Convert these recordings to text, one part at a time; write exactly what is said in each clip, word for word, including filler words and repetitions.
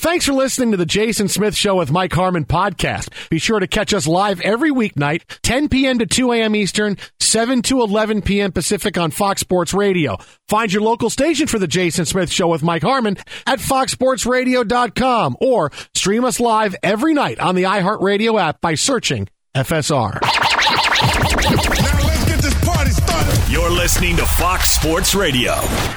thanks for listening to the Jason Smith Show with Mike Harmon podcast. Be sure to catch us live every weeknight, ten p.m. to two a.m. Eastern, seven to eleven p.m. Pacific on Fox Sports Radio. Find your local station for the Jason Smith Show with Mike Harmon at fox sports radio dot com or stream us live every night on the iHeartRadio app by searching F S R. Now let's get this party started. You're listening to Fox Sports Radio.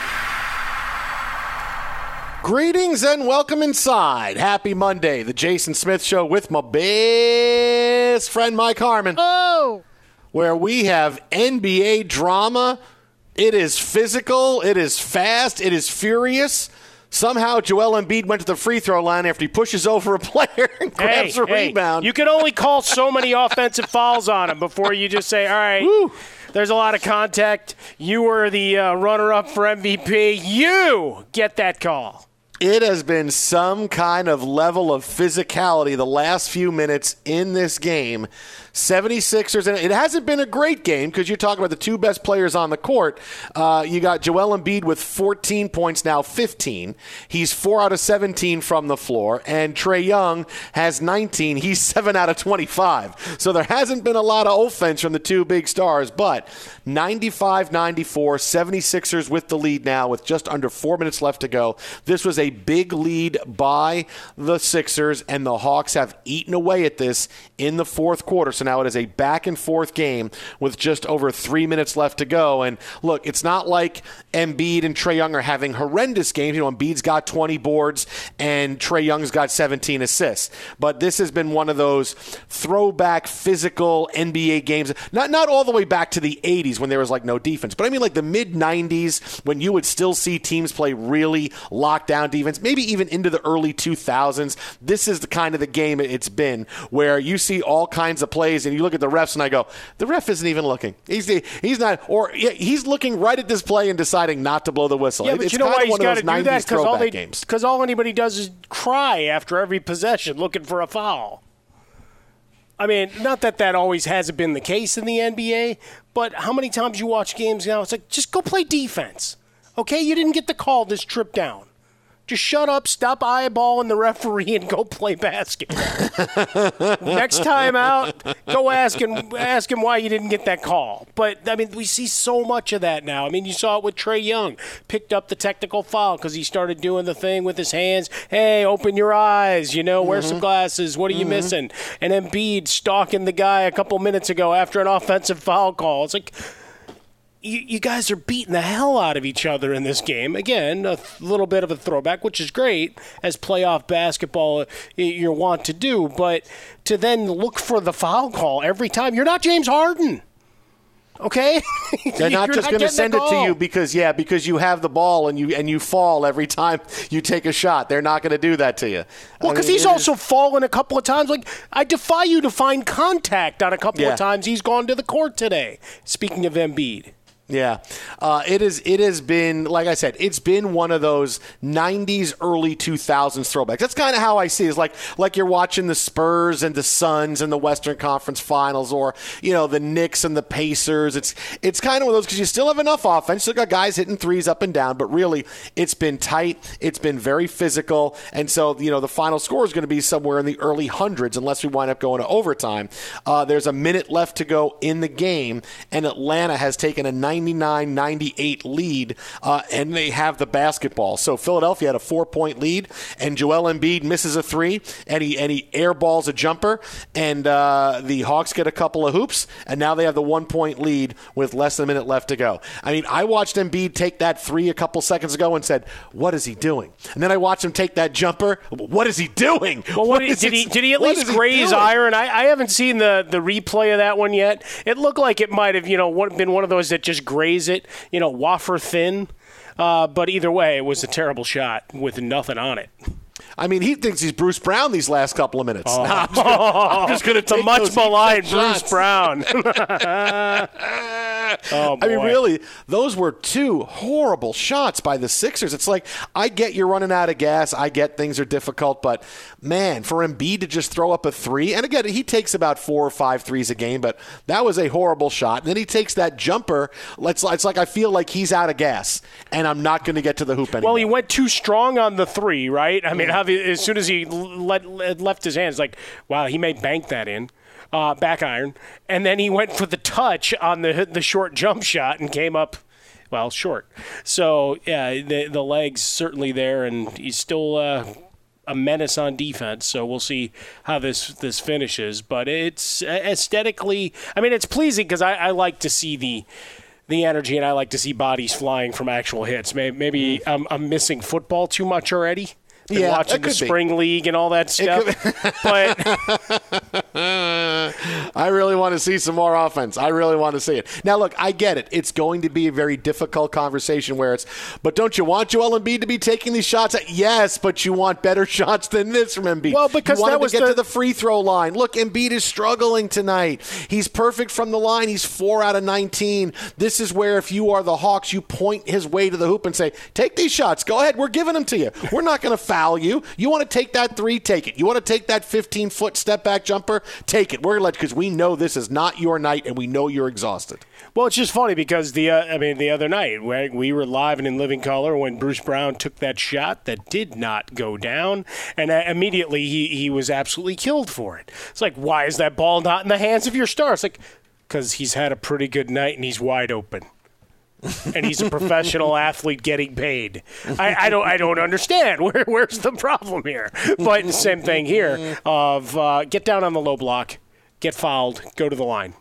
Greetings and welcome inside. Happy Monday, the Jason Smith Show with my best friend Mike Harmon. Oh! Where we have N B A drama. It is physical, it is fast, it is furious. Somehow Joel Embiid went to the free throw line after he pushes over a player and grabs hey, a hey, rebound. You can only call so many offensive fouls on him before you just say, all right, Woo. There's a lot of contact. You were the uh, runner-up for M V P. You get that call. It has been some kind of level of physicality the last few minutes in this game. seventy-sixers, and it hasn't been a great game because you're talking about the two best players on the court. Uh, you got Joel Embiid with fourteen points, now fifteen. He's four out of seventeen from the floor, and Trae Young has nineteen. He's seven out of twenty-five. So there hasn't been a lot of offense from the two big stars, but ninety-five ninety-four, seventy-sixers with the lead now with just under four minutes left to go. This was a big lead by the Sixers, and the Hawks have eaten away at this in the fourth quarter. So now it is a back-and-forth game with just over three minutes left to go. And look, it's not like Embiid and Trae Young are having horrendous games. You know, Embiid's got twenty boards and Trae Young's got seventeen assists. But this has been one of those throwback physical N B A games. Not not all the way back to the eighties when there was like no defense, but I mean like the mid nineties when you would still see teams play really locked down defense, maybe even into the early two thousands. This is the kind of the game it's been where you see all kinds of plays and you look at the refs and I go, the ref isn't even looking. He's he's not, or he's looking right at this play and deciding not to blow the whistle. Yeah, but it's you know kind why of he's one got of to those do that? Because all, they, games. because all anybody does is cry after every possession looking for a foul. I mean, not that that always hasn't been the case in the N B A, but how many times you watch games now, it's like, just go play defense. Okay, you didn't get the call this trip down. Just shut up, stop eyeballing the referee, and go play basketball. Next time out, go ask him, ask him why you didn't get that call. But, I mean, we see so much of that now. I mean, you saw it with Trae Young. Picked up the technical foul because he started doing the thing with his hands. Hey, open your eyes, you know, wear mm-hmm. some glasses. What are you mm-hmm. missing? And Embiid stalking the guy a couple minutes ago after an offensive foul call. It's like, You, you guys are beating the hell out of each other in this game. Again, a th- little bit of a throwback, which is great as playoff basketball you're wont to do. But to then look for the foul call every time, you're not James Harden. Okay? They're not just going to send it to you because, yeah, because you have the ball and you and you fall every time you take a shot. They're not going to do that to you. Well, because he's also is... fallen a couple of times. Like, I defy you to find contact on a couple yeah. of times he's gone to the court today. Speaking of Embiid. Yeah, uh, it is. It has been, like I said, it's been one of those nineties, early two thousands throwbacks. That's kind of how I see it. It's like like you're watching the Spurs and the Suns in the Western Conference Finals, or you know the Knicks and the Pacers. It's it's kind of one of those because you still have enough offense. You still got guys hitting threes up and down, but really it's been tight. It's been very physical, and so you know the final score is going to be somewhere in the early hundreds unless we wind up going to overtime. Uh, there's a minute left to go in the game, and Atlanta has taken a ninety-nine ninety-eight lead, uh, and they have the basketball. So Philadelphia had a four-point lead, and Joel Embiid misses a three, and he and he airballs a jumper, and uh, the Hawks get a couple of hoops, and now they have the one-point lead with less than a minute left to go. I mean, I watched Embiid take that three a couple seconds ago and said, what is he doing? And then I watched him take that jumper. What is he doing? Well, what what did, did he did he at least graze iron? I, I haven't seen the, the replay of that one yet. It looked like it might have, you know, been one of those that just graze it, you know, wafer thin. Uh, but either way, it was a terrible shot with nothing on it. I mean, he thinks he's Bruce Brown these last couple of minutes. Oh. I'm just going to take the much maligned Bruce shots. Brown. Oh, boy. I mean, really, those were two horrible shots by the Sixers. It's like, I get you're running out of gas. I get things are difficult. But, man, for Embiid to just throw up a three, and again, he takes about four or five threes a game, but that was a horrible shot. And then he takes that jumper. It's, it's like I feel like he's out of gas, and I'm not going to get to the hoop anymore. Well, he went too strong on the three, right? I mean, how the, as soon as he let, left his hands, like, wow, he may bank that in. Uh, back iron, and then he went for the touch on the the short jump shot and came up, well, short. So, yeah, the the legs certainly there, and he's still uh, a menace on defense. So we'll see how this this finishes. But it's aesthetically, I mean, it's pleasing because I, I like to see the the energy, and I like to see bodies flying from actual hits. Maybe, maybe I'm, I'm missing football too much already. Been yeah, watching the spring be. league and all that stuff. But I really want to see some more offense. I really want to see it. Now, look, I get it. It's going to be a very difficult conversation where it's, but don't you want Joel Embiid to be taking these shots? Yes, but you want better shots than this from Embiid. Well, because you want that him was to get the... to the free throw line. Look, Embiid is struggling tonight. He's perfect from the line. He's four out of nineteen. This is where if you are the Hawks, you point his way to the hoop and say, take these shots. Go ahead. We're giving them to you. We're not going to foul you. You want to take that three, take it. You want to take that fifteen-foot step-back jumper, take it. We're going to let because we know this is not your night, and we know you're exhausted. Well, it's just funny because the uh, I mean the other night we, we were live and in living color when Bruce Brown took that shot that did not go down, and uh, immediately he, he was absolutely killed for it. It's like, why is that ball not in the hands of your star? It's like, because he's had a pretty good night and he's wide open. And he's a professional athlete getting paid. I, I don't. I don't understand. Where, where's the problem here? But the same thing here. Of uh, get down on the low block, get fouled, go to the line.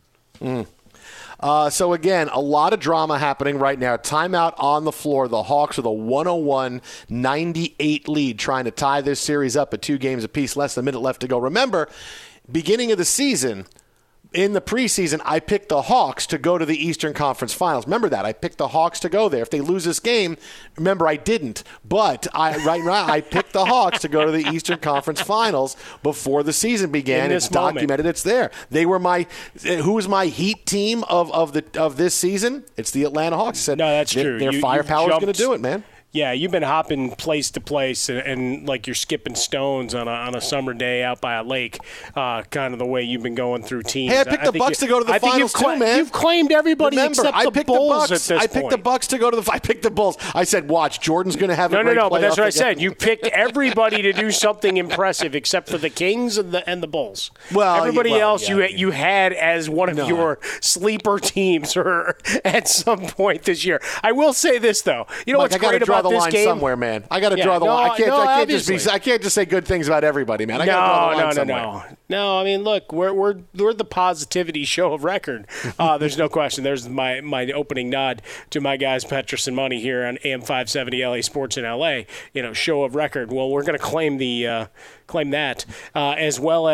Mm. Uh, so again, a lot of drama happening right now. Timeout on the floor. The Hawks with a one oh one ninety-eight lead, trying to tie this series up at two games apiece. Less than a minute left to go. Remember, beginning of the season. In the preseason, I picked the Hawks to go to the Eastern Conference Finals. Remember that. I picked the Hawks to go there. If they lose this game, remember, I didn't. But I, right now, I picked the Hawks to go to the Eastern Conference Finals before the season began. It's documented. Moment. It's there. They were my – who was my Heat team of, of, the, of this season? It's the Atlanta Hawks. I said, no, that's true. Their you, firepower is going to do it, man. Yeah, you've been hopping place to place and, and like you're skipping stones on a, on a summer day out by a lake, uh, kind of the way you've been going through teams. Hey, I picked I, the I Bucks you, to go to the I finals cla- too, man. You've claimed everybody Remember, except I the picked Bulls the Bucks. at this I picked point. the Bucks to go to the. I picked the Bulls. I said, watch, Jordan's going to have a no, great no, no. But that's what again. I said. You picked everybody to do something impressive except for the Kings and the and the Bulls. Well, everybody well, else yeah, you yeah. you had as one of no. your sleeper teams or at some point this year. I will say this though. You know Mike, what's I gotta great draw about the this line game? somewhere, man. I got to Yeah, draw the no, line. I can't. no, I can't obviously. just be. I can't just say good things about everybody, man. I got to no, draw the line no, somewhere. no, no. No, I mean, look, we're we're we're the positivity show of record. Uh, there's no question. There's my my opening nod to my guys Petrus and Money here on A M five seventy L A Sports in L A. You know, show of record. Well, we're going to claim the uh, claim that uh, as well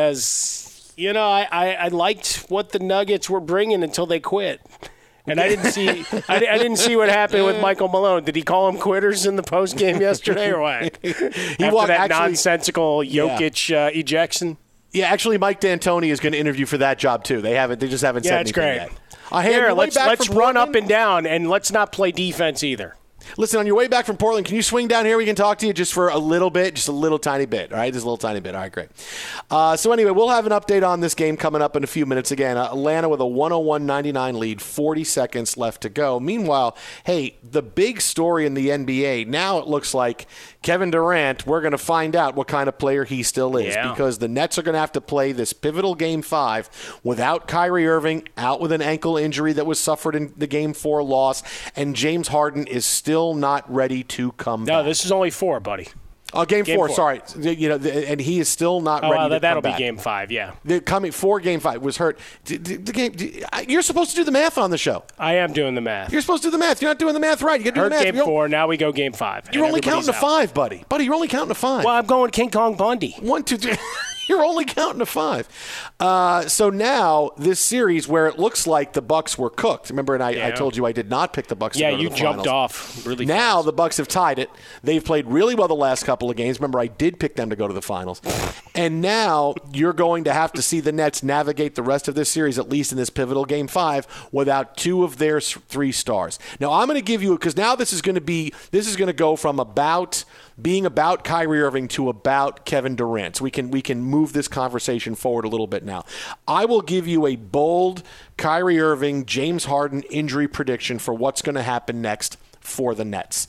as you know. I, I I liked what the Nuggets were bringing until they quit. And I didn't see I, I didn't see what happened with Michael Malone. Did he call him quitters in the post game yesterday or what? he After walked, that actually, nonsensical Jokic yeah. uh, ejection. Yeah, actually, Mike D'Antoni is going to interview for that job too. They haven't. They just haven't yeah, said it's anything great. yet. Uh, hey, Here, let's let's run Portland? up and down, and let's not play defense either. Listen, on your way back from Portland, can you swing down here? We can talk to you just for a little bit, just a little tiny bit, all right? Just a little tiny bit. All right, great. Uh, so anyway, we'll have an update on this game coming up in a few minutes. Again, uh, Atlanta with a one oh one ninety-nine lead, forty seconds left to go. Meanwhile, hey, the big story in the N B A, now it looks like Kevin Durant, we're going to find out what kind of player he still is yeah. because the Nets are going to have to play this pivotal Game five without Kyrie Irving, out with an ankle injury that was suffered in the Game four loss, and James Harden is still not ready to come no, back. No, this is only four, buddy. Oh, game, game four, four, sorry. You know, and he is still not oh, ready uh, to that'll come be back. game five, yeah. The coming for game five was hurt. The, the, the game, you're supposed to do the math on the show. I am doing the math. You're supposed to do the math. You're not doing the math right. You got to do hurt the math. game you're, four, now we go game five. You're only counting to out. five, buddy. Buddy, you're only counting to five. Well, I'm going King Kong Bundy. One, two, three. You're only counting to five. Uh, so now this series where it looks like the Bucks were cooked. Remember, and I, yeah. I told you I did not pick the Bucks. Yeah, to go you to the jumped finals. off really Now fast. the Bucks have tied it. They've played really well the last couple of games. Remember, I did pick them to go to the finals. And now you're going to have to see the Nets navigate the rest of this series, at least in this pivotal game five, without two of their three stars. Now I'm going to give you, because now this is going to be, this is going to go from about being about Kyrie Irving to about Kevin Durant. So we can we can move this conversation forward a little bit now. I will give you a bold Kyrie Irving, James Harden injury prediction for what's going to happen next for the Nets.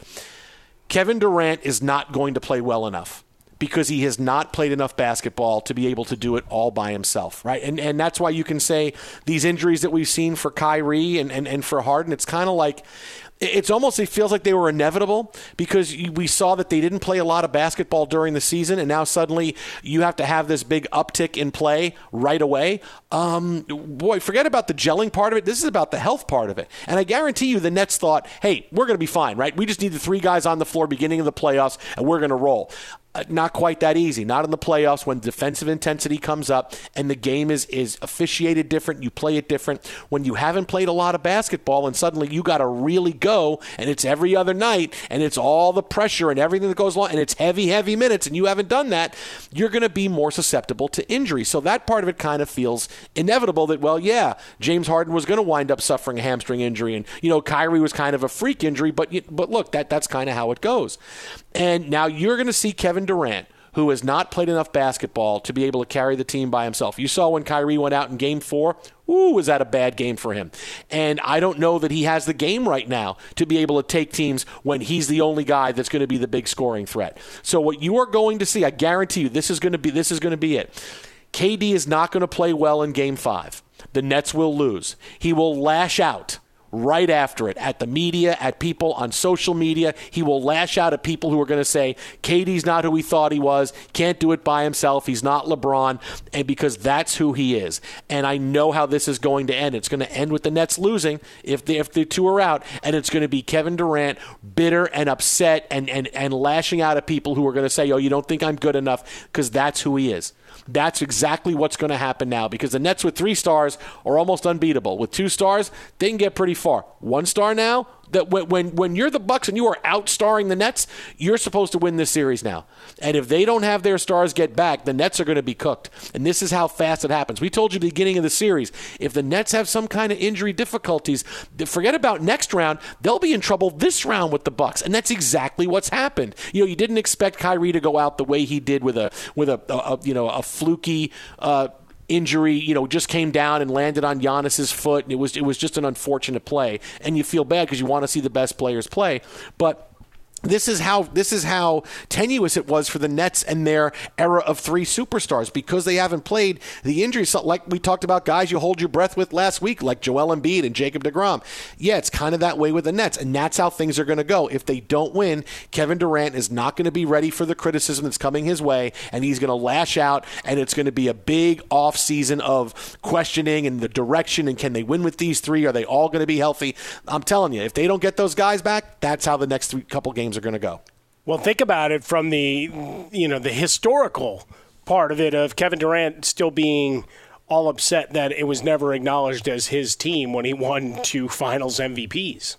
Kevin Durant is not going to play well enough because he has not played enough basketball to be able to do it all by himself, right? And and that's why you can say these injuries that we've seen for Kyrie and, and, and for Harden, it's kind of like, it's almost, it feels like they were inevitable because we saw that they didn't play a lot of basketball during the season, and now suddenly you have to have this big uptick in play right away. Um, boy, forget about the gelling part of it. This is about the health part of it. And I guarantee you the Nets thought, hey, we're going to be fine, right? We just need the three guys on the floor beginning of the playoffs, and we're going to roll. Uh, not quite that easy. Not in the playoffs when defensive intensity comes up and the game is is officiated different. You play it different. When you haven't played a lot of basketball and suddenly you got to really go, and it's every other night, and it's all the pressure and everything that goes along, and it's heavy, heavy minutes, and you haven't done that, you're going to be more susceptible to injury. So that part of it kind of feels inevitable that, well, yeah, James Harden was going to wind up suffering a hamstring injury, and, you know, Kyrie was kind of a freak injury, but but look, that that's kind of how it goes. And now you're going to see Kevin Durant, who has not played enough basketball to be able to carry the team by himself. You saw when Kyrie went out in game four, ooh, was that a bad game for him? And I don't know that he has the game right now to be able to take teams when he's the only guy that's going to be the big scoring threat. So what you are going to see, I guarantee you, this is going to be this is going to be it. K D is not going to play well in game five. The Nets will lose. He will lash out right after it at the media, at people on social media. He will lash out at people who are going to say, K D's not who he thought he was, can't do it by himself, he's not LeBron, and because that's who he is. And I know how this is going to end. It's going to end with the Nets losing if the, if the two are out, and it's going to be Kevin Durant bitter and upset and, and, and lashing out at people who are going to say, oh, you don't think I'm good enough, because that's who he is. That's exactly what's going to happen now, because the Nets with three stars are almost unbeatable. With two stars, they can get pretty far. One star now, that when, when when you're the Bucks and you are outstarring the Nets, you're supposed to win this series now. And if they don't have their stars get back, the Nets are going to be cooked. And this is how fast it happens. We told you at the beginning of the series, if the Nets have some kind of injury difficulties, forget about next round, they'll be in trouble this round with the Bucks. And that's exactly what's happened. You know, you didn't expect Kyrie to go out the way he did with a with a, a, a you know a fluky uh, injury, you know, just came down and landed on Giannis's foot, and it was it was just an unfortunate play. And you feel bad because you want to see the best players play, but This is how this is how tenuous it was for the Nets and their era of three superstars, because they haven't played. The injuries, like we talked about, guys you hold your breath with last week, like Joel Embiid and Jacob deGrom. Yeah, it's kind of that way with the Nets, and that's how things are going to go. If they don't win, Kevin Durant is not going to be ready for the criticism that's coming his way, and he's going to lash out, and it's going to be a big off season of questioning and the direction, and can they win with these three? Are they all going to be healthy? I'm telling you, if they don't get those guys back, that's how the next three couple games are going to go. Well, think about it from the, you know, the historical part of it of Kevin Durant still being all upset that it was never acknowledged as his team when he won two Finals M V Ps,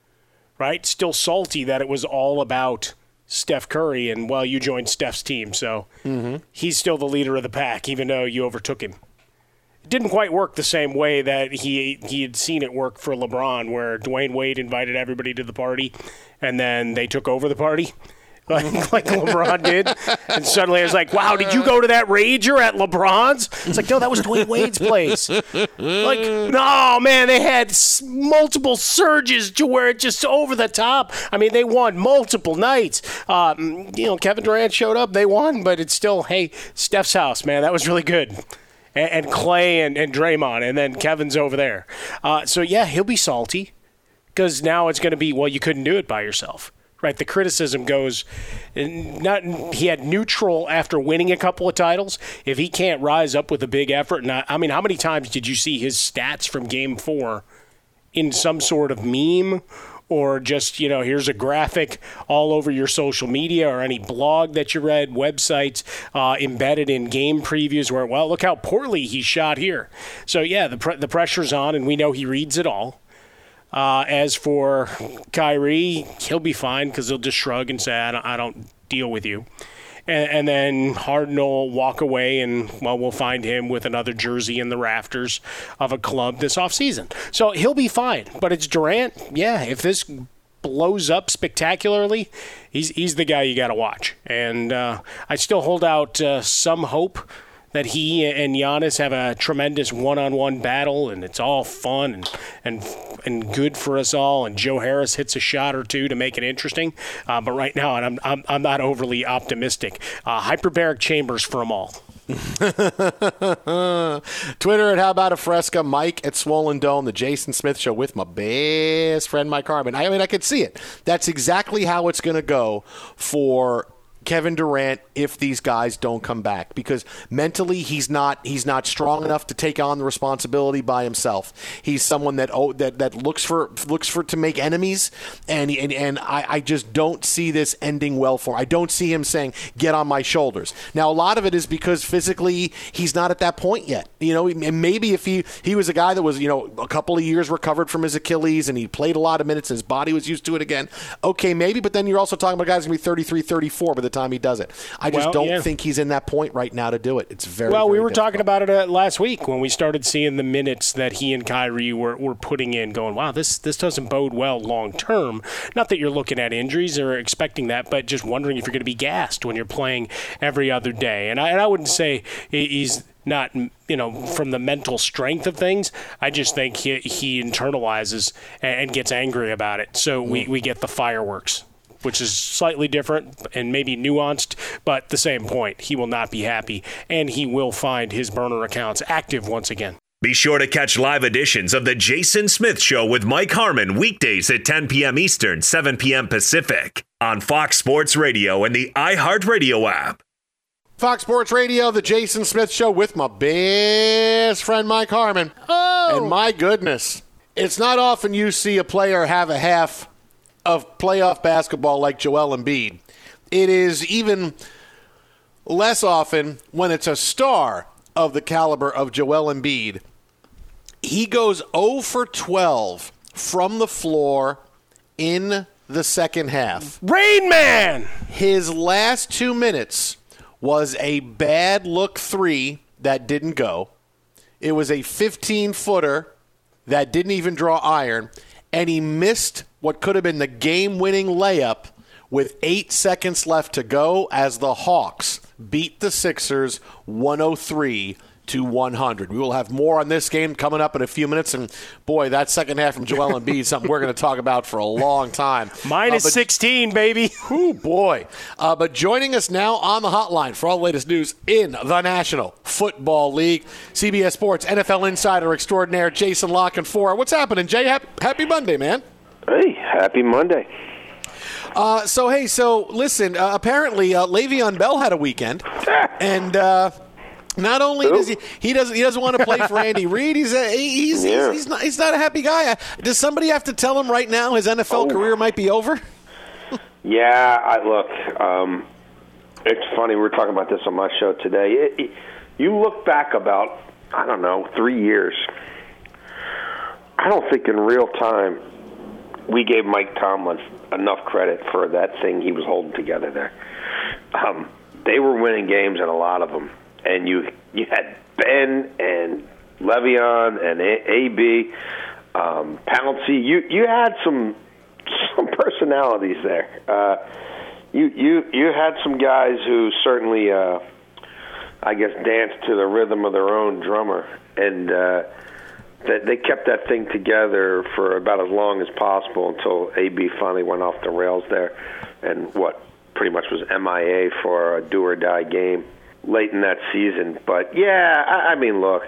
right? Still salty that it was all about Steph Curry and, well, you joined Steph's team, so mm-hmm. he's still the leader of the pack, even though you overtook him. It didn't quite work the same way that he he had seen it work for LeBron, where Dwayne Wade invited everybody to the party, and then they took over the party, like, like LeBron did. And suddenly it was like, wow, did you go to that rager at LeBron's? It's like, no, that was Dwayne Wade's place. Like, no, man, they had multiple surges to where it just over the top. I mean, they won multiple nights. Um, you know, Kevin Durant showed up, they won, but it's still, hey, Steph's house, man, that was really good. And Clay and, and Draymond, and then Kevin's over there. Uh, so, yeah, he'll be salty because now it's going to be, well, you couldn't do it by yourself, right? The criticism goes, not he had neutral after winning a couple of titles. If he can't rise up with a big effort, and I, I mean, how many times did you see his stats from game four in some sort of meme or just, you know, here's a graphic all over your social media or any blog that you read, websites uh, embedded in game previews where, well, look how poorly he shot here. So, yeah, the, pre- the pressure's on, and we know he reads it all. Uh, as for Kyrie, he'll be fine because he'll just shrug and say, I don't, I don't deal with you. And, and then Harden will walk away, and, well, we'll find him with another jersey in the rafters of a club this offseason. So he'll be fine. But it's Durant. Yeah, if this blows up spectacularly, he's he's the guy you got to watch. And uh, I still hold out uh, some hope that he and Giannis have a tremendous one-on-one battle, and it's all fun and and and good for us all. And Joe Harris hits a shot or two to make it interesting. Uh, but right now, I'm I'm I'm not overly optimistic. Uh, hyperbaric chambers for them all. Twitter at How About a Fresca, Mike at Swollen Dome, the Jason Smith Show with my best friend Mike Harmon. I mean, I could see it. That's exactly how it's going to go for Kevin Durant if these guys don't come back, because mentally he's not he's not strong enough to take on the responsibility by himself. He's someone that oh, that that looks for looks for to make enemies, and and, and I, I just don't see this ending well for him. I don't see him saying, get on my shoulders. Now, a lot of it is because physically he's not at that point yet. You know, and maybe if he, he was a guy that was, you know, a couple of years recovered from his Achilles and he played a lot of minutes and his body was used to it again, okay, maybe, but then you're also talking about guys going to be thirty-three, thirty-four by the time he does it. I just well, don't yeah. think he's in that point right now to do it. It's very well. very we were difficult. talking about it uh, last week when we started seeing the minutes that he and Kyrie were, were putting in. Going, wow, this this doesn't bode well long term. Not that you're looking at injuries or expecting that, but just wondering if you're going to be gassed when you're playing every other day. And I and I wouldn't say he's not, you know, from the mental strength of things. I just think he he internalizes and gets angry about it. So we, we get the fireworks, which is slightly different and maybe nuanced, but the same point. He will not be happy, and he will find his burner accounts active once again. Be sure to catch live editions of The Jason Smith Show with Mike Harmon weekdays at ten p.m. Eastern, seven p.m. Pacific on Fox Sports Radio and the iHeartRadio app. Fox Sports Radio, the Jason Smith Show with my best friend Mike Harmon. Oh. And my goodness, it's not often you see a player have a half of playoff basketball like Joel Embiid. It is even less often when it's a star of the caliber of Joel Embiid. He goes zero for twelve from the floor in the second half. Rain Man! His last two minutes was a bad look three that didn't go. It was a fifteen-footer that didn't even draw iron, and he missed what could have been the game-winning layup with eight seconds left to go as the Hawks beat the Sixers one oh three to one hundred. We will have more on this game coming up in a few minutes, and boy, that second half from Joel Embiid is something we're going to talk about for a long time. Minus uh, but, sixteen, baby. Oh, boy. Uh, but joining us now on the hotline for all the latest news in the National Football League, C B S Sports N F L insider extraordinaire Jason La Canfora. What's happening, Jay? Happy, happy Monday, man. Hey, happy Monday. Uh, so, hey, so listen, uh, apparently uh, Le'Veon Bell had a weekend, and uh, not only Who? does he he doesn't he doesn't want to play for Andy Reid, he's a, he's, Yeah. he's he's not he's not a happy guy. Does somebody have to tell him right now his N F L Oh. career might be over? Yeah, I look, um, it's funny, we were talking about this on my show today. It, it, you look back about, I don't know, three years. I don't think in real time we gave Mike Tomlin enough credit for that thing he was holding together there. Um, they were winning games, and a lot of them. And you you had Ben and Le'Veon and A B, um, Pouncey. You you had some some personalities there. Uh, you you you had some guys who certainly, uh, I guess, danced to the rhythm of their own drummer, and uh, that they kept that thing together for about as long as possible until A B finally went off the rails there, and what pretty much was M I A for a do or die game late in that season. But yeah, I, I mean, look,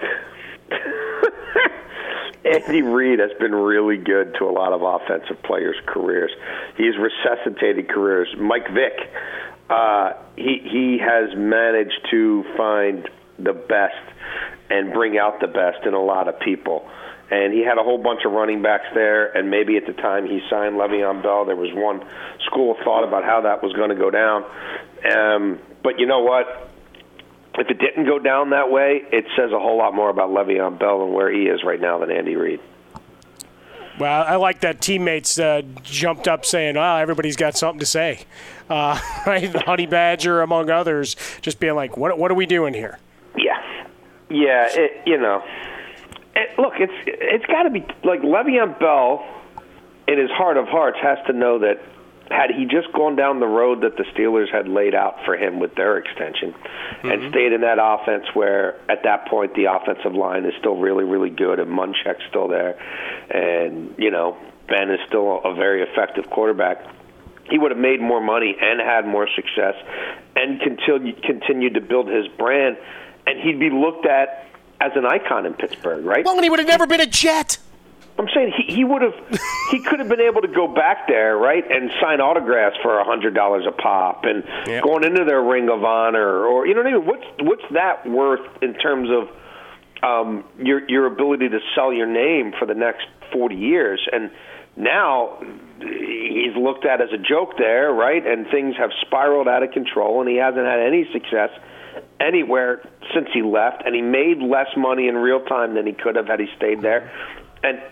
Andy Reid has been really good to a lot of offensive players' careers. He's resuscitated careers. Mike Vick, uh, he he has managed to find the best and bring out the best in a lot of people. And he had a whole bunch of running backs there, and maybe at the time he signed Le'Veon Bell, there was one school of thought about how that was going to go down. Um, but you know what? If it didn't go down that way, it says a whole lot more about Le'Veon Bell and where he is right now than Andy Reid. Well, I like that teammates uh, jumped up saying, "Wow, everybody's got something to say." Uh, right, Honey Badger, among others, just being like, "What? What are we doing here?" Yeah, yeah. It, you know, it, look, it's it's got to be like Le'Veon Bell, in his heart of hearts, has to know that had he just gone down the road that the Steelers had laid out for him with their extension, mm-hmm. and stayed in that offense where at that point the offensive line is still really, really good and Munchak's still there, and, you know, Ben is still a very effective quarterback, he would have made more money and had more success and continued, continued to build his brand, and he'd be looked at as an icon in Pittsburgh, right? Well, and he would have never been a Jet. I'm saying he, he would have, he could have been able to go back there, right, and sign autographs for a hundred dollars a pop, and yep. going into their Ring of Honor, or you know what I mean. What's what's that worth in terms of um, your your ability to sell your name for the next forty years? And now he's looked at as a joke there, right? And things have spiraled out of control, and he hasn't had any success anywhere since he left, and he made less money in real time than he could have had he stayed there, and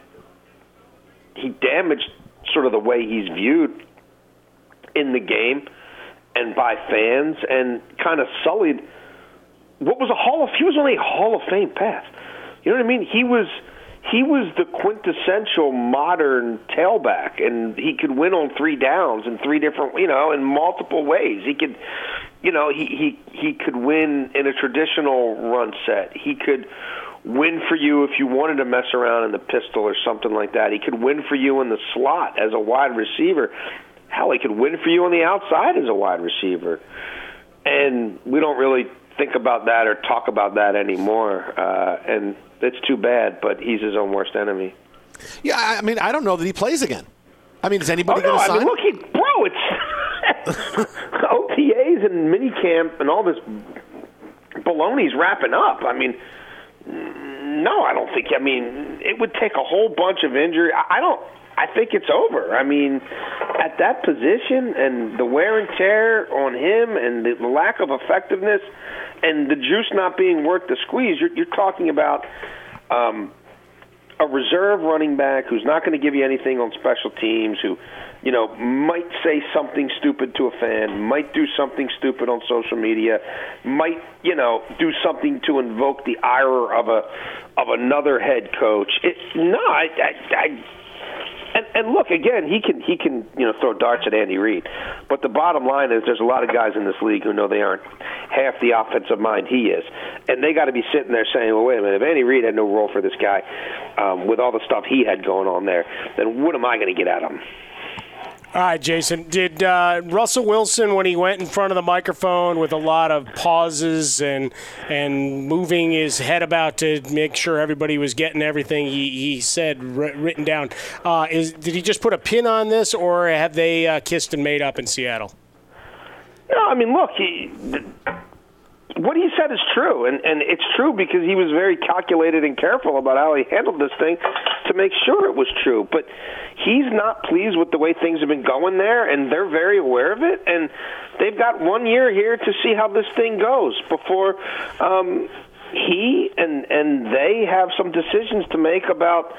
he damaged sort of the way he's viewed in the game and by fans, and kind of sullied what was a Hall of, he was only a Hall of Fame pass. You know what I mean? He was he was the quintessential modern tailback, and he could win on three downs in three different, you know, in multiple ways. He could, you know, he he he could win in a traditional run set. He could win for you if you wanted to mess around in the pistol or something like that. He could win for you in the slot as a wide receiver. Hell, he could win for you on the outside as a wide receiver. And we don't really think about that or talk about that anymore. Uh, and it's too bad, but he's his own worst enemy. Yeah, I mean, I don't know that he plays again. I mean, is anybody oh, no, going to sign? I mean, look, he, bro, it's O T As and minicamp and all this baloney's wrapping up. I mean, no, I don't think. I mean, it would take a whole bunch of injury. I don't. I think it's over. I mean, at that position and the wear and tear on him and the lack of effectiveness and the juice not being worth the squeeze, you're, you're talking about um, a reserve running back who's not going to give you anything on special teams, who, you know, might say something stupid to a fan, might do something stupid on social media, might, you know, do something to invoke the ire of a of another head coach. It, no, I, I, I and, and look, again, he can he can you know throw darts at Andy Reid, but the bottom line is there's a lot of guys in this league who know they aren't half the offensive mind he is, and they got to be sitting there saying, well, wait a minute, if Andy Reid had no role for this guy um, with all the stuff he had going on there, then what am I going to get out of him? All right, Jason, did uh, Russell Wilson, when he went in front of the microphone with a lot of pauses and and moving his head about to make sure everybody was getting everything he, he said written down, uh, is did he just put a pin on this, or have they uh, kissed and made up in Seattle? No, I mean, look, he, what he said is true, and, and it's true because he was very calculated and careful about how he handled this thing to make sure it was true. But he's not pleased with the way things have been going there, and they're very aware of it, and they've got one year here to see how this thing goes before um, he and and they have some decisions to make about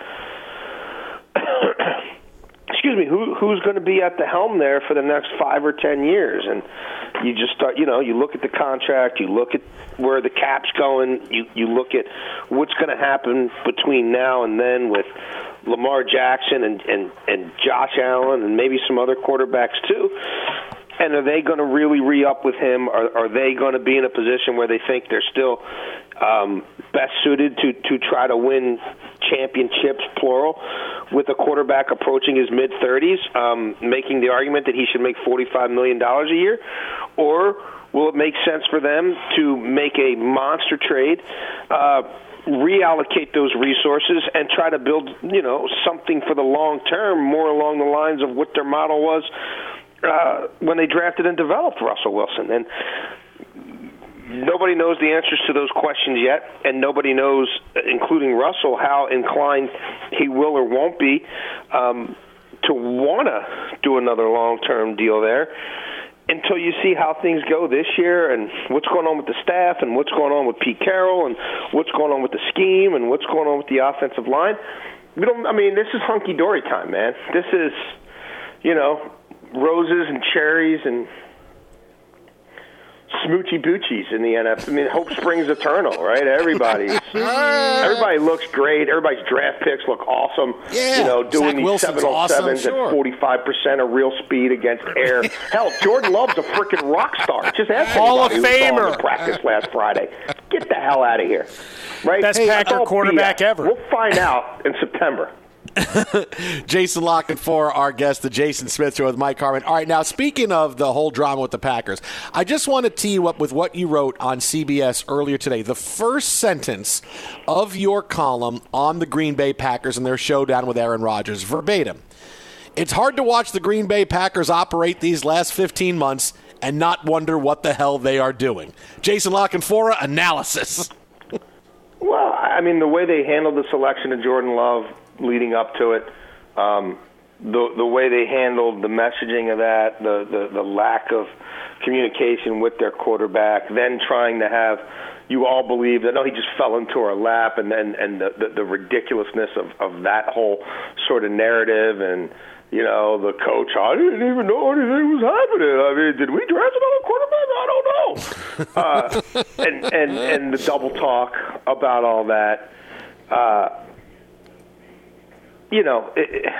excuse me, who who's going to be at the helm there for the next five or ten years. And you just start, you know, you look at the contract, you look at where the cap's going, you, you look at what's going to happen between now and then with Lamar Jackson and, and, and Josh Allen and maybe some other quarterbacks too. And are they going to really re-up with him? Are, are they going to be in a position where they think they're still um, best suited to, to try to win championships, plural, with a quarterback approaching his mid-thirties, um, making the argument that he should make forty-five million dollars a year? Or will it make sense for them to make a monster trade, uh, reallocate those resources, and try to build, you know, something for the long term, more along the lines of what their model was Uh, when they drafted and developed Russell Wilson? And nobody knows the answers to those questions yet, and nobody knows, including Russell, how inclined he will or won't be um, to want to do another long-term deal there until you see how things go this year and what's going on with the staff and what's going on with Pete Carroll and what's going on with the scheme and what's going on with the offensive line. We don't. I mean, this is hunky-dory time, man. This is, you know, roses and cherries and smoochy boochies in the N F L. I mean, hope springs eternal, right? Everybody's everybody looks great. Everybody's draft picks look awesome. Yeah, you know, doing Zach these Wilson's seven oh sevens awesome, sure. at forty-five percent of real speed against air. Hell, Jordan Love's a freaking rock star. Just ask Hall of anybody who saw him Famer. in practice last Friday. Get the hell out of here, right? Best Hey, Packer it's all quarterback B S. ever. We'll find out in September. Jason La Canfora, our guest, the Jason Smith Show with Mike Harmon. All right, now speaking of the whole drama with the Packers, I just want to tee you up with what you wrote on C B S earlier today. The first sentence of your column on the Green Bay Packers and their showdown with Aaron Rodgers, verbatim. It's hard to watch the Green Bay Packers operate these last fifteen months and not wonder what the hell they are doing. Jason La Canfora, analysis. Well, I mean, the way they handled the selection of Jordan Love leading up to it, um, the the way they handled the messaging of that, the, the, the lack of communication with their quarterback, then trying to have you all believe that, no, he just fell into our lap, and then and the, the, the ridiculousness of, of that whole sort of narrative, and, you know, the coach, I didn't even know anything was happening. I mean, did we draft another quarterback? I don't know. uh, and, and, and the double talk about all that. Uh, you know, it, it,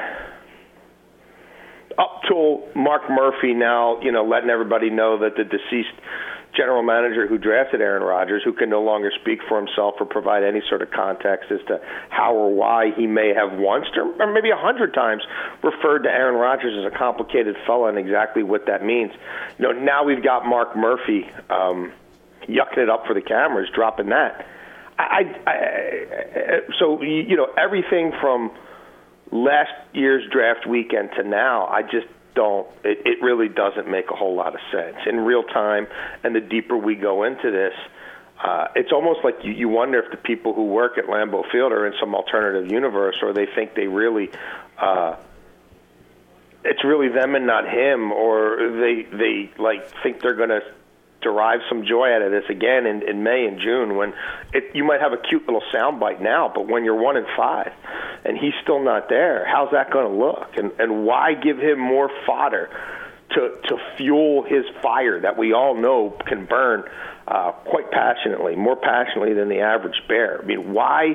up till Mark Murphy now, you know, letting everybody know that the deceased general manager who drafted Aaron Rodgers, who can no longer speak for himself or provide any sort of context as to how or why he may have once or, or maybe a hundred times referred to Aaron Rodgers as a complicated fella and exactly what that means. You know, now we've got Mark Murphy um, yucking it up for the cameras, dropping that. I, I, I so you know everything from last year's draft weekend to now, I just don't, it, it really doesn't make a whole lot of sense. In real time, and the deeper we go into this, uh, it's almost like you, you wonder if the people who work at Lambeau Field are in some alternative universe, or they think they really, uh, it's really them and not him, or they, they like think they're going to derive some joy out of this again in, in May and June, when it, you might have a cute little soundbite now, but when you're one and five and he's still not there, how's that going to look? And, and why give him more fodder to, to fuel his fire that we all know can burn uh, quite passionately, more passionately than the average bear? I mean, why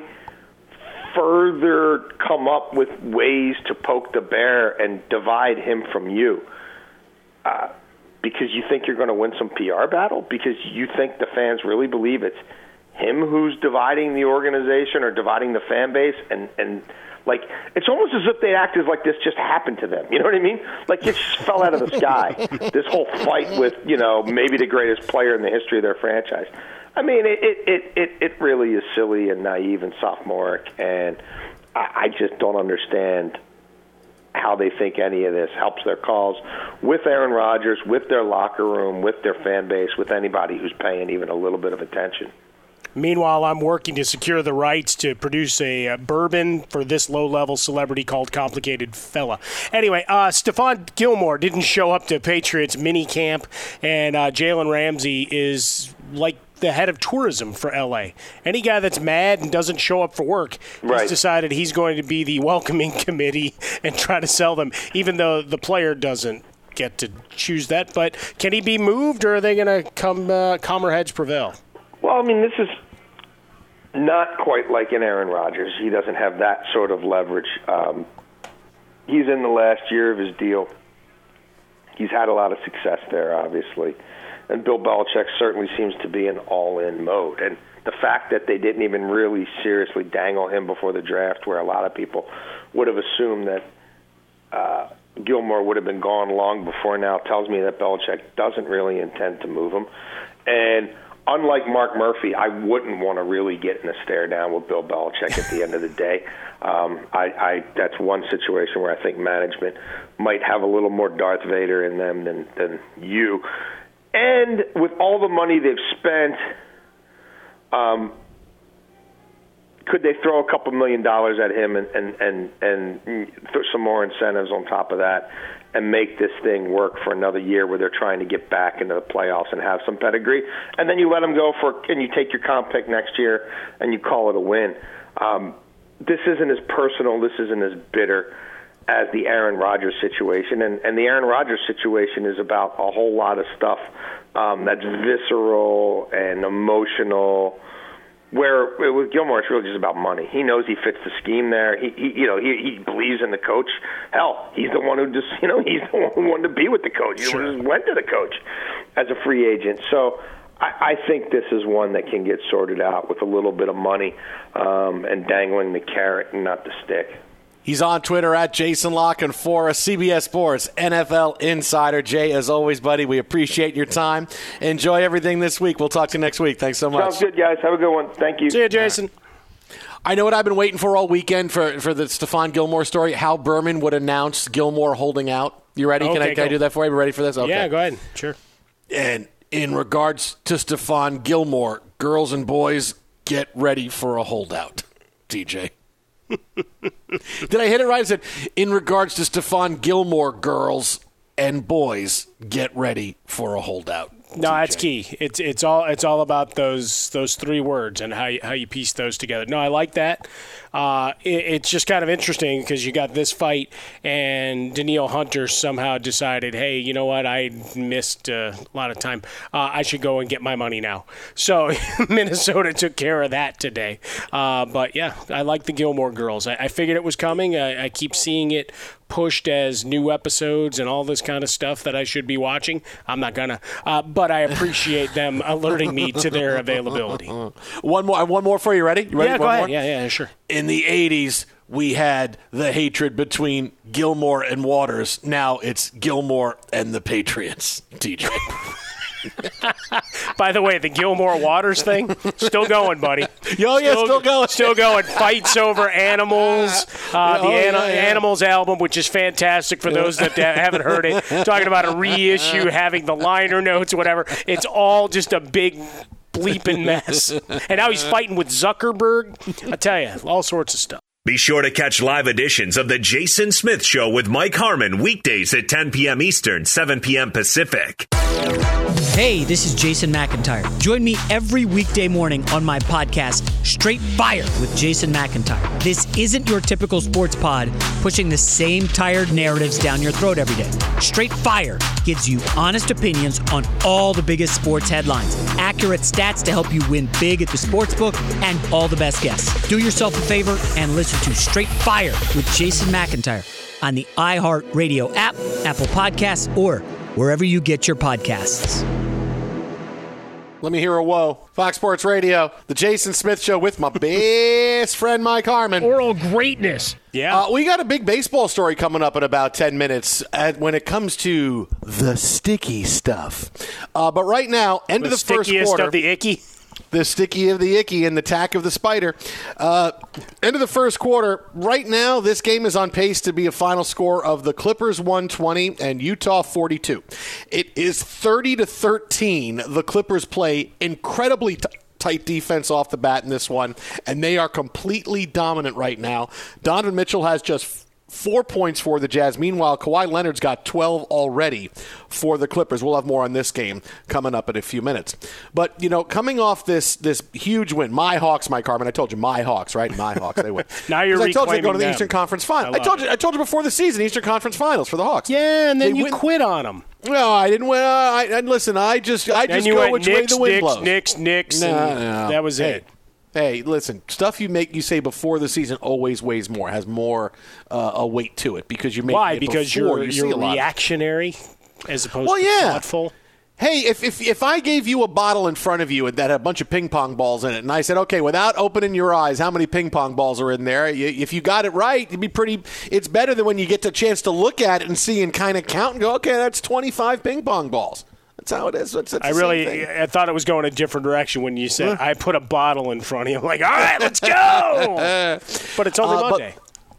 further come up with ways to poke the bear and divide him from you? Uh, Because you think you're going to win some P R battle? Because you think the fans really believe it's him who's dividing the organization or dividing the fan base? And, and like, it's almost as if they act as like this just happened to them. You know what I mean? Like, it just fell out of the sky. This whole fight with, you know, maybe the greatest player in the history of their franchise. I mean, it it, it, it, it really is silly and naive and sophomoric. And I, I just don't understand how they think any of this helps their cause with Aaron Rodgers, with their locker room, with their fan base, with anybody who's paying even a little bit of attention. Meanwhile, I'm working to secure the rights to produce a uh, bourbon for this low-level celebrity called Complicated Fella. Anyway, uh, Stephon Gilmore didn't show up to Patriots mini camp, and uh, Jalen Ramsey is like the head of tourism for L A. Any guy that's mad and doesn't show up for work, right, he's decided he's going to be the welcoming committee and try to sell them, even though the player doesn't get to choose that. But can he be moved, or are they going to come uh, calmer heads prevail? Well, I mean, this is not quite like an Aaron Rodgers. He doesn't have that sort of leverage. Um, he's in the last year of his deal. He's had a lot of success there, obviously. And Bill Belichick certainly seems to be in all-in mode. And the fact that they didn't even really seriously dangle him before the draft, where a lot of people would have assumed that uh, Gilmore would have been gone long before now, tells me that Belichick doesn't really intend to move him. And unlike Mark Murphy, I wouldn't want to really get in a stare down with Bill Belichick at the end of the day. Um, I, I, that's one situation where I think management might have a little more Darth Vader in them than, than you. And with all the money they've spent, um, could they throw a couple million dollars at him and, and, and, and throw some more incentives on top of that and make this thing work for another year where they're trying to get back into the playoffs and have some pedigree? And then you let them go for, and you take your comp pick next year and you call it a win. Um, this isn't as personal, this isn't as bitter as the Aaron Rodgers situation. And, and the Aaron Rodgers situation is about a whole lot of stuff um, that's visceral and emotional. Where with Gilmore, it's really just about money. He knows he fits the scheme there. He, he you know, he, he believes in the coach. Hell, he's the one who just, you know, he's the one who wanted to be with the coach. He Sure. just went to the coach as a free agent. So I, I think this is one that can get sorted out with a little bit of money um, and dangling the carrot and not the stick. He's on Twitter at Jason Locken for a C B S Sports N F L Insider. Jay, as always, buddy, we appreciate your time. Enjoy everything this week. We'll talk to you next week. Thanks so much. Sounds good, guys. Have a good one. Thank you. See you, Jason. I know what I've been waiting for all weekend for, for the Stephon Gilmore story. Hal Berman would announce Gilmore holding out. You ready? Okay, can I, can I go. do that for you? You ready for this? Okay. Yeah, go ahead. Sure. And in regards to Stephon Gilmore, girls and boys, get ready for a holdout. D J. Did I hit it right? I said, in regards to Stephon Gilmore, girls and boys, get ready for a holdout. No, that's key. It's it's all it's all about those those three words and how you, how you piece those together. No, I like that. Uh, it, it's just kind of interesting because you got this fight and Danielle Hunter somehow decided, hey, you know what? I missed uh, a lot of time. Uh, I should go and get my money now. So Minnesota took care of that today. Uh, but yeah, I like the Gilmore Girls. I, I figured it was coming. I, I keep seeing it pushed as new episodes and all this kind of stuff that I should be watching. I'm not gonna, uh, but I appreciate them alerting me to their availability. One more, one more for you. Ready? You ready? Yeah, one go ahead. More? Yeah, yeah, sure. In the eighties, we had the hatred between Gilmore and Waters. Now it's Gilmore and the Patriots. D J. By the way, the Gilmore Waters thing, still going, buddy. Yo, yeah, still going. Still going. Fights over animals. Uh, Oh, the Ana- yeah, yeah. Animals album, which is fantastic for those that haven't heard it. Talking about a reissue, having the liner notes, whatever. It's all just a big bleeping mess. And now he's fighting with Zuckerberg. I tell you, all sorts of stuff. Be sure to catch live editions of The Jason Smith Show with Mike Harmon weekdays at ten p.m. Eastern, seven p.m. Pacific. Hey, this is Jason McIntyre. Join me every weekday morning on my podcast, Straight Fire with Jason McIntyre. This isn't your typical sports pod pushing the same tired narratives down your throat every day. Straight Fire gives you honest opinions on all the biggest sports headlines, accurate stats to help you win big at the sportsbook, and all the best guests. Do yourself a favor and listen to Straight Fire with Jason McIntyre on the iHeartRadio app, Apple Podcasts, or wherever you get your podcasts. Let me hear a whoa. Fox Sports Radio, the Jason Smith Show with my best friend Mike Harmon. Oral greatness. Yeah. Uh, we got a big baseball story coming up in about ten minutes at, when it comes to the sticky stuff. Uh, but right now, end the of the first stickiest quarter. of the icky. The sticky of the icky and the tack of the spider. Uh, end of the first quarter. Right now, this game is on pace to be a final score of the Clippers one twenty and Utah forty-two. It is thirty to thirteen. The Clippers play incredibly t- tight defense off the bat in this one, and they are completely dominant right now. Donovan Mitchell has just Four points for the Jazz. Meanwhile, Kawhi Leonard's got twelve already for the Clippers. We'll have more on this game coming up in a few minutes. But, you know, coming off this this huge win, my Hawks, Mike Harmon, I told you, my Hawks, right? My Hawks, they win. Now you're 'Cause I told you they go to the reclaiming Eastern them. Conference Final. I I, told love you I told you before the season, Eastern Conference Finals for the Hawks. Yeah, and then They you win- quit on them. No, I didn't win. Uh, I, I, listen, I just I And just you go went which Knicks, way the wind Knicks, blows. Knicks, Knicks, No, and no. that was Hey. it. Hey, listen, stuff you make you say before the season always weighs more, has more uh, a weight to it because you make Why? it Because before you're you see you're a lot. reactionary as opposed Well, to yeah. thoughtful. Hey, if, if if I gave you a bottle in front of you that had a bunch of ping pong balls in it, and I said, okay, without opening your eyes, how many ping pong balls are in there? You, if you got it right, it'd be pretty. It's better than when you get the chance to look at it and see and kind of count and go, okay, that's twenty-five ping pong balls. That's how it is. That's, that's I the same really, thing. I thought it was going a different direction when you said I put a bottle in front of you. I'm like, all right, let's go. But it's only Uh, but- Monday.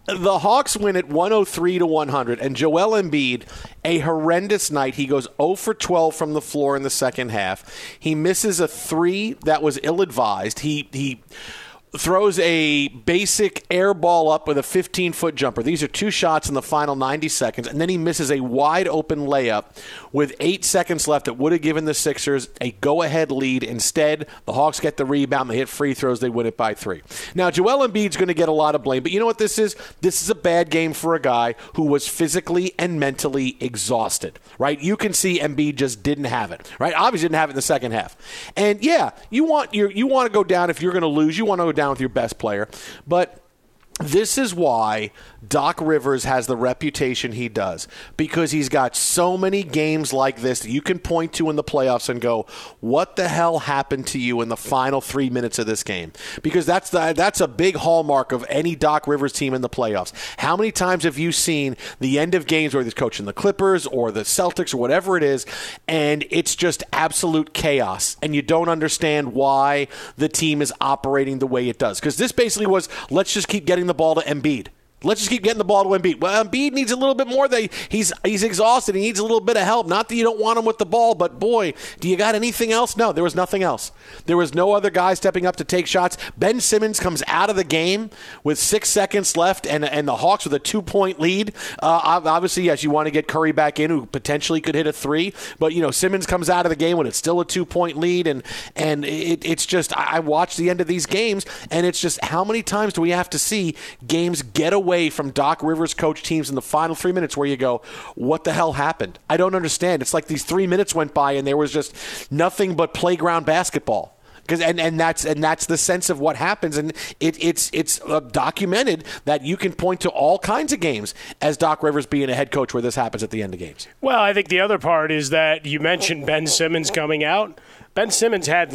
The Hawks win at one oh three to one hundred, and Joel Embiid, a horrendous night. He goes zero for twelve from the floor in the second half. He misses a three that was ill-advised. He he throws a basic air ball up with a fifteen-foot jumper. These are two shots in the final ninety seconds, and then he misses a wide-open layup with eight seconds left that would have given the Sixers a go-ahead lead. Instead, the Hawks get the rebound. They hit free throws. They win it by three. Now, Joel Embiid's going to get a lot of blame, but you know what this is? This is a bad game for a guy who was physically and mentally exhausted, right? You can see Embiid just didn't have it, right? Obviously didn't have it in the second half. And, yeah, you want your, you want to go down if you're going to lose. You want to go down with your best player. But this is why Doc Rivers has the reputation he does, because he's got so many games like this that you can point to in the playoffs and go, what the hell happened to you in the final three minutes of this game? Because that's the, that's a big hallmark of any Doc Rivers team in the playoffs. How many times have you seen the end of games where he's coaching the Clippers or the Celtics or whatever it is, and it's just absolute chaos, and you don't understand why the team is operating the way it does? Because this basically was, let's just keep getting the ball to Embiid. Let's just keep getting the ball to Embiid. Well, Embiid needs a little bit more. They, he's he's exhausted. He needs a little bit of help. Not that you don't want him with the ball, but boy, do you got anything else? No, there was nothing else. There was no other guy stepping up to take shots. Ben Simmons comes out of the game with six seconds left, and and the Hawks with a two-point lead. Uh, obviously, yes, you want to get Curry back in, who potentially could hit a three, but you know Simmons comes out of the game when it's still a two-point lead, and and it, it's just I watched the end of these games, and it's just how many times do we have to see games get away from Doc Rivers coach teams in the final three minutes where you go, what the hell happened? I don't understand. It's like these three minutes went by and there was just nothing but playground basketball. Because and, and that's and that's the sense of what happens, and it, it's it's uh, documented that you can point to all kinds of games as Doc Rivers being a head coach where this happens at the end of games. Well, I think the other part is that you mentioned Ben Simmons coming out. Ben Simmons had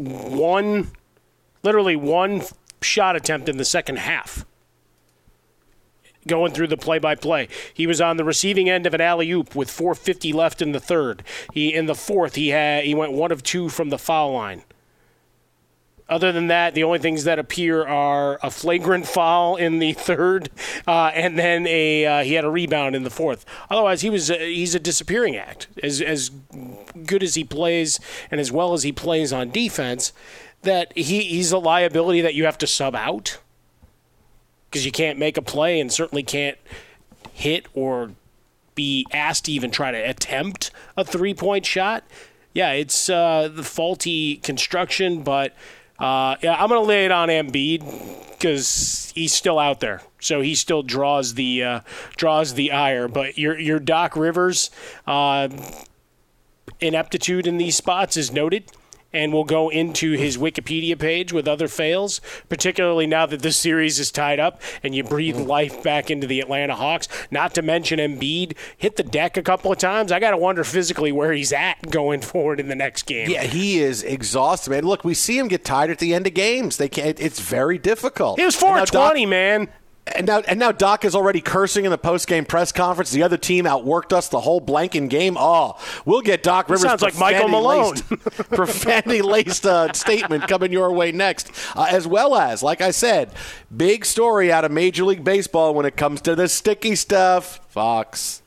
one, literally one shot attempt in the second half. Going through the play-by-play. He was on the receiving end of an alley-oop with four fifty left in the third. He in the fourth, he had he went one of two from the foul line. Other than that, the only things that appear are a flagrant foul in the third, uh, and then a uh, he had a rebound in the fourth. Otherwise, he was a, he's a disappearing act. As as good as he plays and as well as he plays on defense, that he, he's a liability that you have to sub out. Because you can't make a play and certainly can't hit or be asked to even try to attempt a three-point shot. Yeah, it's uh, the faulty construction, but uh, yeah, I'm going to lay it on Embiid because he's still out there, so he still draws the uh, draws the ire. But your your Doc Rivers uh, ineptitude in these spots is noted. And we'll go into his Wikipedia page with other fails, particularly now that this series is tied up and you breathe life back into the Atlanta Hawks. Not to mention Embiid hit the deck a couple of times. I got to wonder physically where he's at going forward in the next game. Yeah, he is exhausted, man. Look, we see him get tired at the end of games. They can't. It's very difficult. He was four twenty, man. And now, and now Doc is already cursing in the post-game press conference. The other team outworked us the whole blanking game. Oh, we'll get Doc Rivers. Sounds like Michael Malone. Profanity-laced uh, statement coming your way next. Uh, as well as, like I said, big story out of Major League Baseball when it comes to the sticky stuff. Fox.